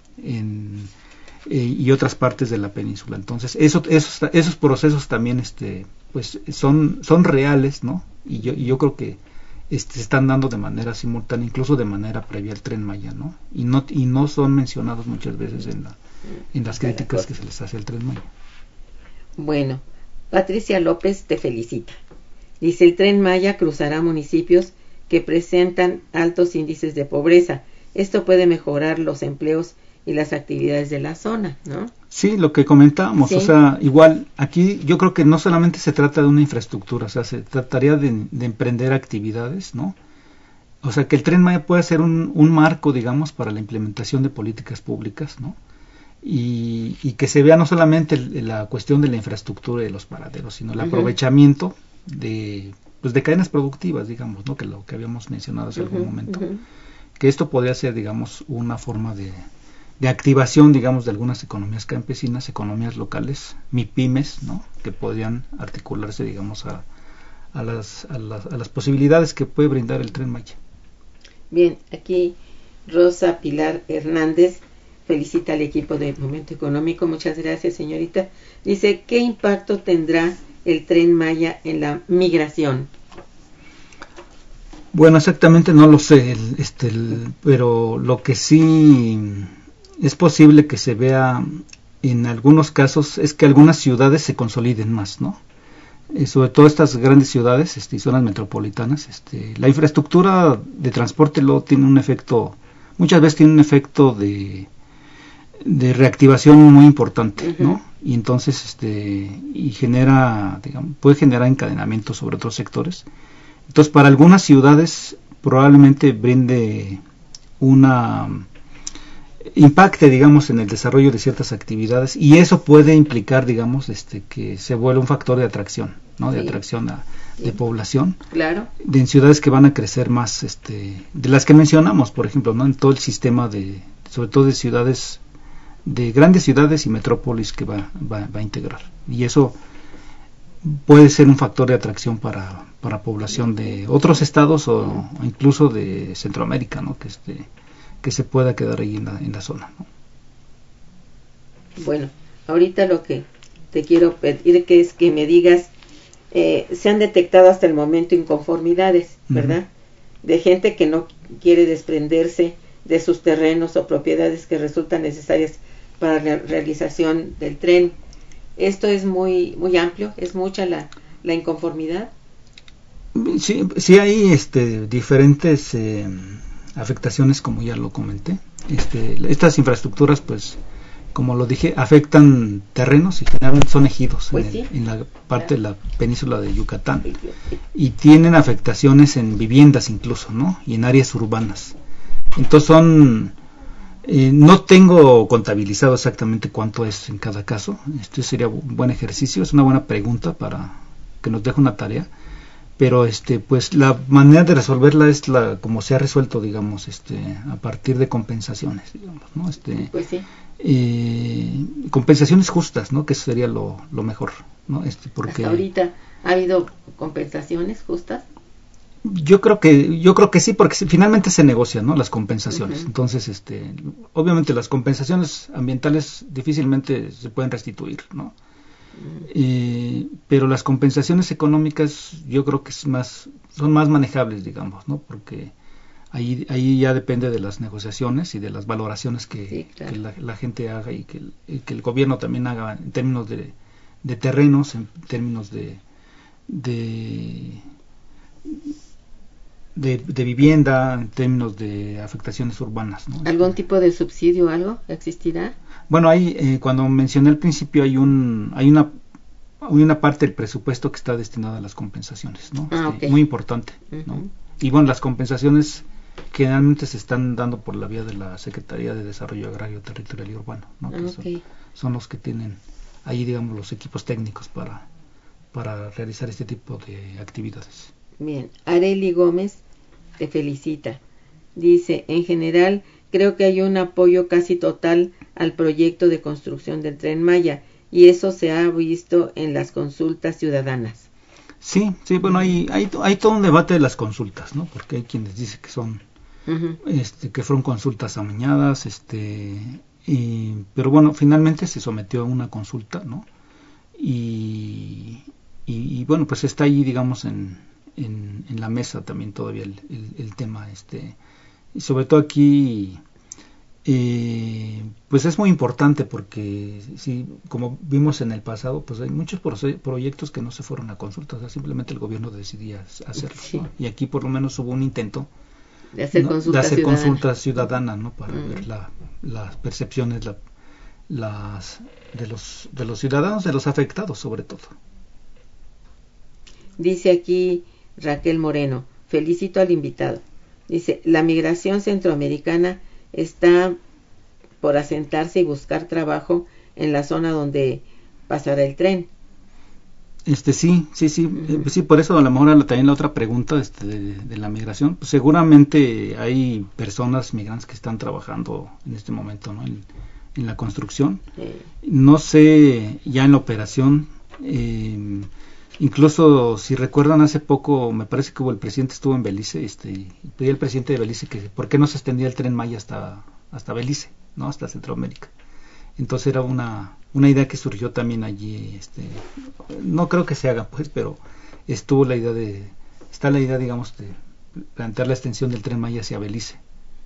y otras partes de la península. Entonces, esos procesos también pues son reales, ¿no? Y yo creo que se están dando de manera simultánea, incluso de manera previa al Tren Maya, ¿no? Y no son mencionados muchas veces en las críticas que se les hace al Tren Maya. Bueno, Patricia López te felicita. Dice, el Tren Maya cruzará municipios que presentan altos índices de pobreza. Esto puede mejorar los empleos y las actividades de la zona, ¿no? Sí, lo que comentábamos, sí. O sea, igual, aquí yo creo que no solamente se trata de una infraestructura, o sea, se trataría de emprender actividades, ¿no? O sea, que el Tren Maya pueda ser un marco, digamos, para la implementación de políticas públicas, ¿no? Y que se vea no solamente la cuestión de la infraestructura de los paraderos, sino el aprovechamiento de cadenas productivas, digamos, ¿no? Que lo que habíamos mencionado hace algún momento, que esto podría ser, digamos, una forma de activación, digamos, de algunas economías campesinas, economías locales, MIPYMES, ¿no? Que podrían articularse, digamos, a las posibilidades que puede brindar el Tren Maya. Bien, aquí Rosa Pilar Hernández felicita al equipo de Momento Económico. Muchas gracias, señorita. Dice, ¿qué impacto tendrá el Tren Maya en la migración? Bueno, exactamente no lo sé, pero lo que sí es posible que se vea en algunos casos es que algunas ciudades se consoliden más, ¿no? Sobre todo estas grandes ciudades y zonas metropolitanas, la infraestructura de transporte luego tiene un efecto, muchas veces tiene un efecto de reactivación muy importante, ¿no? Y entonces y genera, digamos, puede generar encadenamiento sobre otros sectores. Entonces, para algunas ciudades probablemente brinde impacte, digamos, en el desarrollo de ciertas actividades, y eso puede implicar, digamos, que se vuelva un factor de atracción, ¿no? De atracción de población. Claro. En ciudades que van a crecer más, de las que mencionamos, por ejemplo, ¿no? En todo el sistema sobre todo de ciudades, de grandes ciudades y metrópolis que va a integrar. Y eso puede ser un factor de atracción para población de otros estados o incluso de Centroamérica, ¿no? Que se pueda quedar ahí en la zona, ¿no? Bueno, ahorita lo que te quiero pedir es que me digas, se han detectado hasta el momento inconformidades, ¿verdad? De gente que no quiere desprenderse de sus terrenos o propiedades que resultan necesarias para la realización del tren. Esto es muy amplio, es mucha la inconformidad. Sí hay diferentes afectaciones, como ya lo comenté. Estas infraestructuras, pues, como lo dije, afectan terrenos y son ejidos, pues en la parte de la península de Yucatán, y tienen afectaciones en viviendas incluso, ¿no? Y en áreas urbanas. Entonces no tengo contabilizado exactamente cuánto es en cada caso. Sería un buen ejercicio, es una buena pregunta para que nos deje una tarea. Pero pues la manera de resolverla es como se ha resuelto, digamos, a partir de compensaciones, digamos, ¿no? Pues sí. Compensaciones justas, ¿no? Que eso sería lo mejor, ¿no? Porque hasta ahorita ha habido compensaciones justas. Yo creo que sí, porque finalmente se negocian, ¿no? Las compensaciones. Entonces, obviamente las compensaciones ambientales difícilmente se pueden restituir, ¿no? Pero las compensaciones económicas yo creo que son más manejables, digamos, ¿no? Porque ahí ya depende de las negociaciones y de las valoraciones que la gente haga y que el gobierno también haga en términos de terrenos, en términos de vivienda, en términos de afectaciones urbanas, ¿no? ¿Algún tipo de subsidio o algo existirá? Bueno, cuando mencioné al principio hay una parte del presupuesto que está destinada a las compensaciones, ¿no? Okay. Muy importante, ¿no? Y bueno, las compensaciones generalmente se están dando por la vía de la Secretaría de Desarrollo Agrario, Territorial y Urbano, ¿no? Que son los que tienen ahí, digamos, los equipos técnicos para realizar este tipo de actividades. Bien, Areli Gómez te felicita. Dice, en general, creo que hay un apoyo casi total al proyecto de construcción del Tren Maya, y eso se ha visto en las consultas ciudadanas. Sí, bueno, hay todo un debate de las consultas, ¿no? Porque hay quienes dicen que son que fueron consultas amañadas, pero bueno, finalmente se sometió a una consulta, ¿no? Y bueno, pues está ahí, digamos, en en la mesa también todavía el tema, y sobre todo aquí, pues es muy importante porque, sí, como vimos en el pasado, pues hay muchos proyectos que no se fueron a consulta, o sea, simplemente el gobierno decidía hacerlo, sí. ¿no? Y aquí por lo menos hubo un intento de hacer, ¿no? Consulta ciudadana, ¿no? Para ver las percepciones de los ciudadanos, de los afectados sobre todo. Dice aquí Raquel Moreno, felicito al invitado. Dice, la migración centroamericana está por asentarse y buscar trabajo en la zona donde pasará el tren. Sí, por eso a lo mejor también la otra pregunta de la migración, pues seguramente hay personas migrantes que están trabajando en este momento, ¿no? en la construcción. No sé, ya en la operación, incluso si recuerdan hace poco, me parece que el presidente estuvo en Belice, y pedía al presidente de Belice que por qué no se extendía el Tren Maya hasta Belice, ¿no? Hasta Centroamérica. Entonces era una idea que surgió también allí, no creo que se haga pues, pero está la idea, digamos, de plantear la extensión del Tren Maya hacia Belice.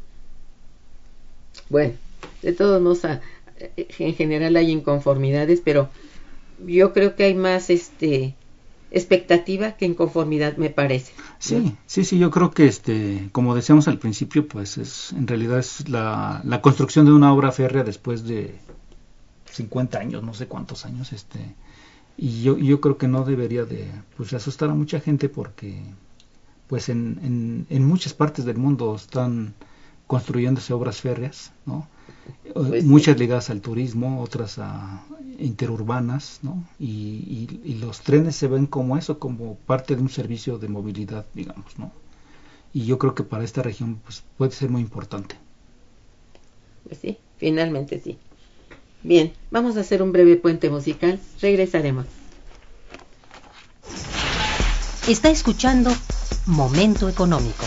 Bueno, de todos modos, en general hay inconformidades, pero yo creo que hay más expectativa que inconformidad, me parece. Sí, yo creo que como decíamos al principio, pues en realidad es la construcción de una obra férrea después de 50 años, no sé cuántos años, y yo creo que no debería de pues asustar a mucha gente porque pues en muchas partes del mundo están construyéndose obras férreas, ¿no? Pues muchas sí, ligadas al turismo, otras a interurbanas, ¿no? Y los trenes se ven como eso, como parte de un servicio de movilidad, digamos, ¿no? Y yo creo que para esta región pues puede ser muy importante. Pues sí, finalmente sí. Bien, vamos a hacer un breve puente musical, regresaremos. Está escuchando Momento Económico.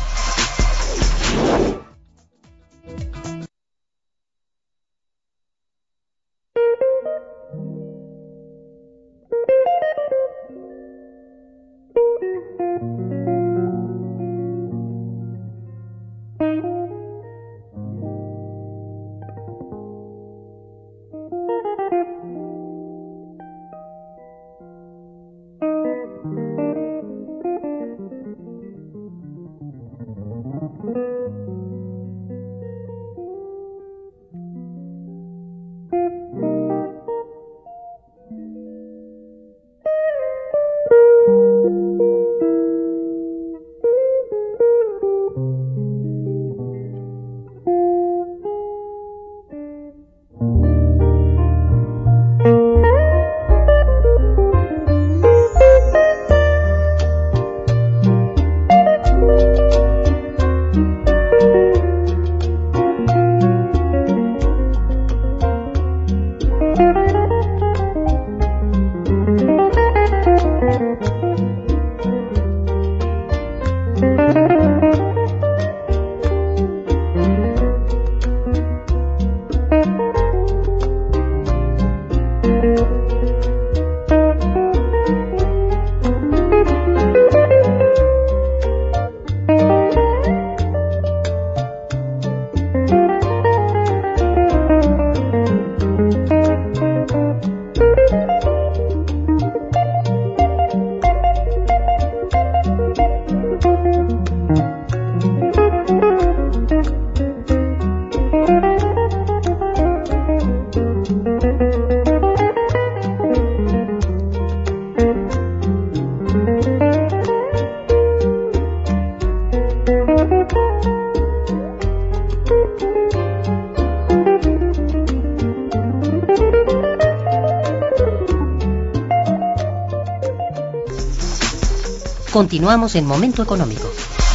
Continuamos en Momento Económico.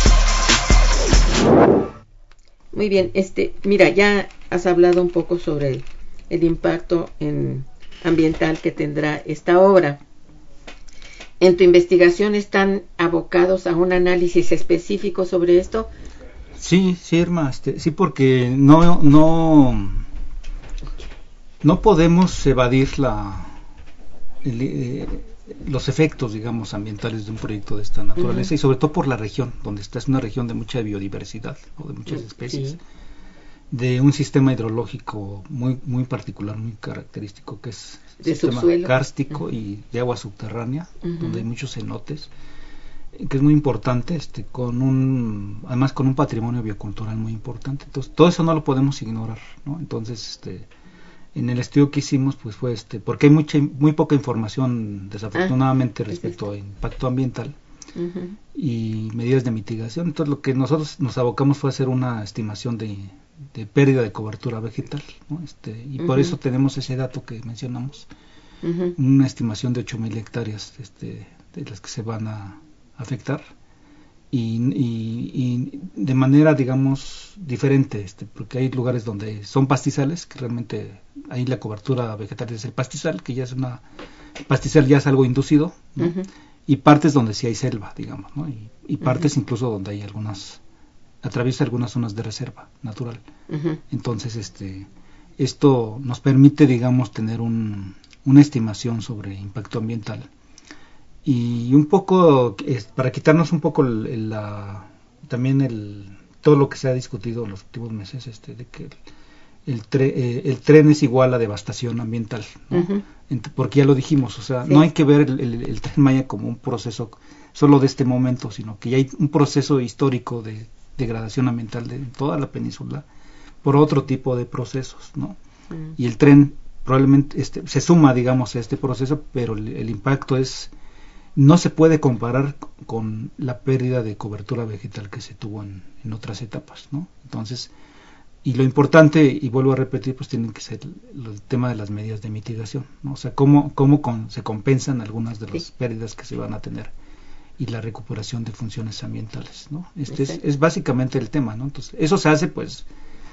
Muy bien, mira, ya has hablado un poco sobre el impacto ambiental que tendrá esta obra. ¿En tu investigación están abocados a un análisis específico sobre esto? Sí, Irma, sí, porque no podemos evadir los efectos, digamos, ambientales de un proyecto de esta naturaleza, y sobre todo por la región donde está. Es una región de mucha biodiversidad, o de muchas especies, de un sistema hidrológico muy particular, muy característico, que es el sistema kárstico y de agua subterránea, donde hay muchos cenotes, que es muy importante, además con un patrimonio biocultural muy importante. Entonces todo eso no lo podemos ignorar, ¿no? Entonces en el estudio que hicimos, pues fue porque hay muy poca información, desafortunadamente, respecto a impacto ambiental y medidas de mitigación. Entonces lo que nosotros nos abocamos fue a hacer una estimación de pérdida de cobertura vegetal, ¿no? Y por eso tenemos ese dato que mencionamos, una estimación de 8,000 hectáreas de las que se van a afectar, y de manera, digamos, diferente, porque hay lugares donde son pastizales, que realmente ahí la cobertura vegetal es el pastizal, que ya es pastizal ya es algo inducido, ¿no? Y partes donde sí hay selva, digamos, ¿no? Y partes incluso donde hay atraviesa algunas zonas de reserva natural. Entonces esto nos permite, digamos, tener una estimación sobre impacto ambiental, y un poco para quitarnos un poco también todo lo que se ha discutido en los últimos meses, de que el tren es igual a devastación ambiental, ¿no? Porque ya lo dijimos, o sea, no hay que ver el Tren Maya como un proceso solo de este momento, sino que ya hay un proceso histórico de degradación ambiental de toda la península por otro tipo de procesos, ¿no? Y el tren probablemente se suma, digamos, a este proceso, pero el impacto no se puede comparar con la pérdida de cobertura vegetal que se tuvo en otras etapas, ¿no? Entonces, y lo importante, y vuelvo a repetir, pues tienen que ser el tema de las medidas de mitigación, ¿no? O sea, cómo se compensan algunas de las pérdidas que se van a tener, y la recuperación de funciones ambientales, ¿no? Es básicamente el tema, ¿no? Entonces, eso se hace, pues,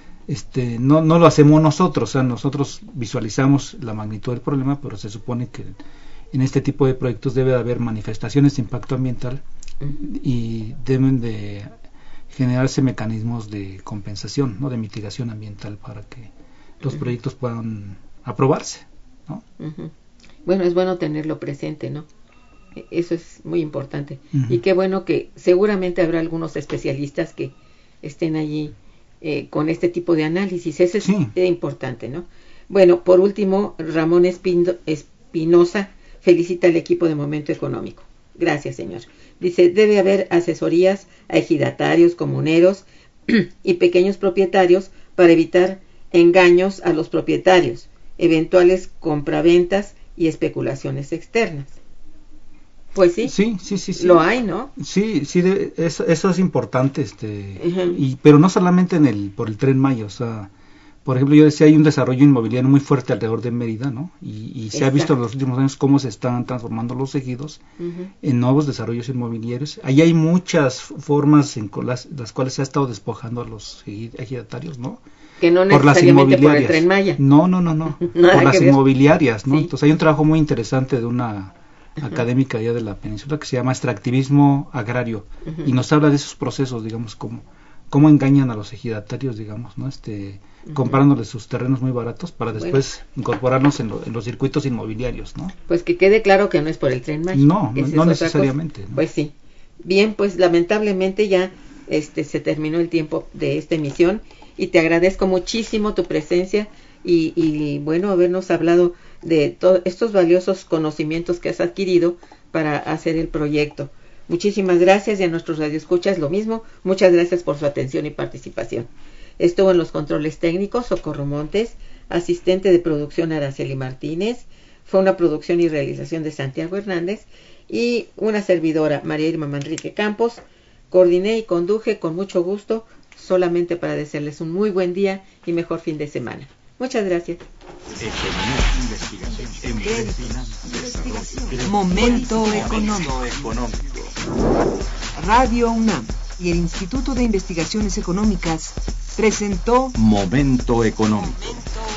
no lo hacemos nosotros, o sea, nosotros visualizamos la magnitud del problema, pero se supone que en este tipo de proyectos debe haber manifestaciones de impacto ambiental, y deben de generarse mecanismos de compensación, ¿no? De mitigación ambiental, para que los proyectos puedan aprobarse, ¿no? Bueno, es bueno tenerlo presente, ¿no? Eso es muy importante. Y qué bueno que seguramente habrá algunos especialistas que estén allí con este tipo de análisis. Eso es importante, ¿no? Bueno, por último, Ramón Espinosa felicita al equipo de Momento Económico. Gracias, señor. Dice, debe haber asesorías a ejidatarios, comuneros y pequeños propietarios para evitar engaños a los propietarios, eventuales compraventas y especulaciones externas. Pues sí, lo hay, ¿no? Sí, eso es importante, pero no solamente por el Tren Maya, o sea, por ejemplo, yo decía, hay un desarrollo inmobiliario muy fuerte alrededor de Mérida, ¿no? Y se ha visto en los últimos años cómo se están transformando los ejidos en nuevos desarrollos inmobiliarios. Ahí hay muchas formas con las cuales se ha estado despojando a los ejidatarios, ¿no? Que no necesariamente por el Tren Maya. No. Por las inmobiliarias, ¿no? Entonces hay un trabajo muy interesante de una académica allá de la península que se llama extractivismo agrario, y nos habla de esos procesos, digamos, cómo engañan a los ejidatarios, digamos, ¿no? Comprándoles sus terrenos muy baratos para después incorporarlos en los circuitos inmobiliarios, ¿no? Pues que quede claro que no es por el Tren Maya. No necesariamente, ¿no? Pues sí. Bien, pues lamentablemente ya se terminó el tiempo de esta emisión, y te agradezco muchísimo tu presencia y bueno, habernos hablado de todos estos valiosos conocimientos que has adquirido para hacer el proyecto. Muchísimas gracias, y a nuestros radioescuchas lo mismo. Muchas gracias por su atención y participación. Estuvo en los controles técnicos Socorro Montes, asistente de producción Araceli Martínez. Fue una producción y realización de Santiago Hernández, y una servidora, María Irma Manrique Campos. Coordiné y conduje con mucho gusto, solamente para desearles un muy buen día y mejor fin de semana. Muchas gracias. Momento Económico. Radio UNAM y el Instituto de Investigaciones Económicas presentó Momento Económico.